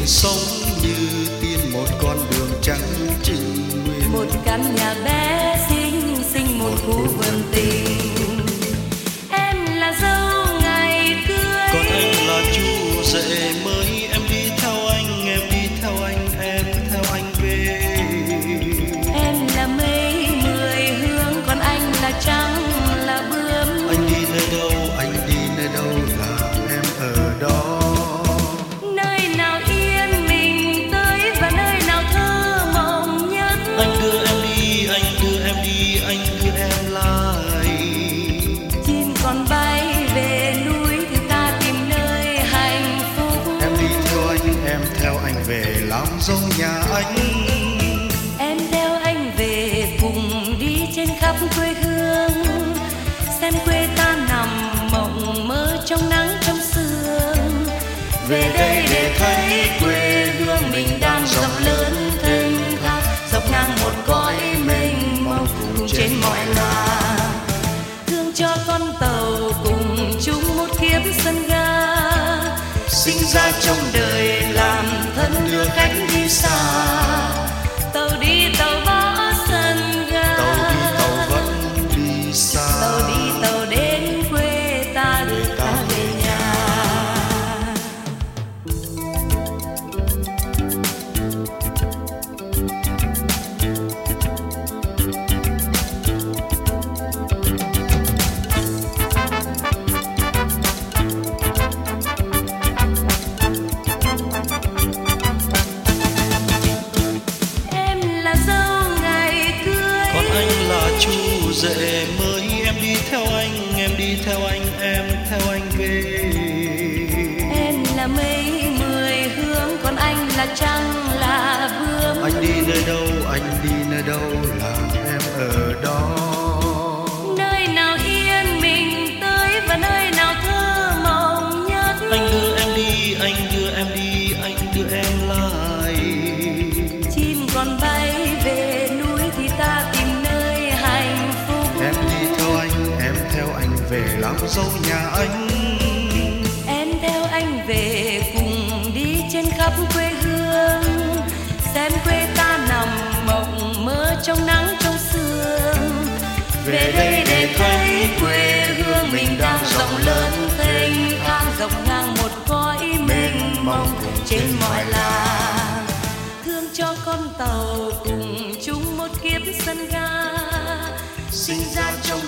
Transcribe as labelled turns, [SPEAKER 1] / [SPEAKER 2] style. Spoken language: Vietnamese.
[SPEAKER 1] sống như tiên một con đường trắng trinh nguyên.
[SPEAKER 2] Một căn nhà bé xinh xinh, một khu vườn tình. Em là dâu ngày cưới,
[SPEAKER 1] Còn anh là chú rể mới. Em đi theo anh, em đi theo anh, em theo anh về.
[SPEAKER 2] em là mây mười hướng, còn anh là trăng là bướm.
[SPEAKER 1] Anh đi nơi đâu, anh đi nơi đâu là em ở đó.
[SPEAKER 2] Nơi nào yên mình tới và nơi nào thơ mộng nhất.
[SPEAKER 1] Anh đưa em đi, anh đưa em đi, anh đưa em lại.
[SPEAKER 2] Chim còn bay về núi thì ta tìm nơi hạnh phúc.
[SPEAKER 1] Em đi theo anh về làm dâu nhà anh.
[SPEAKER 2] Em theo anh về cùng đi trên khắp quê hương, xem quê ta nằm mộng mơ trong nắng trong sương. Về đây để thấy quê hương mình đang rộng lớn thênh thang, dọc ngang một cõi mênh mông cùng trên mọi ngả. Thương cho con tàu cùng chung một kiếp sân ga, sinh ra trong đời làm thân đưa khách đi xa. Tàu đi tàu bỏ sân ga,
[SPEAKER 1] Tàu đi tàu vẫn đi xa.
[SPEAKER 2] tàu đi tàu đến quê ta đưa ta về nhà. Em là dâu ngày cưới,
[SPEAKER 1] Còn anh là chú rể mới. Em đi theo anh, em đi theo anh, em theo anh về.
[SPEAKER 2] em là mây mười hướng, còn anh là trăng là bướm.
[SPEAKER 1] Anh đi nơi đâu, anh đi nơi đâu là em ở đó.
[SPEAKER 2] Nơi nào yên mình tới và nơi nào thơ mộng nhất.
[SPEAKER 1] Anh đưa em đi, anh đưa em đi, anh đưa em lại.
[SPEAKER 2] Chim còn bay về núi thì ta tìm nơi hạnh phúc.
[SPEAKER 1] Em đi theo anh về làm dâu nhà anh.
[SPEAKER 2] Em theo anh về cùng đi trên khắp quê hương, xem quê ta nằm mộng mơ trong nắng trong sương. Về đây để thấy quê hương mình đang rộng lớn thênh thang, dọc ngang một cõi mênh mông trên mọi làng. Thương cho con tàu cùng chung một kiếp sân ga, sinh ra trong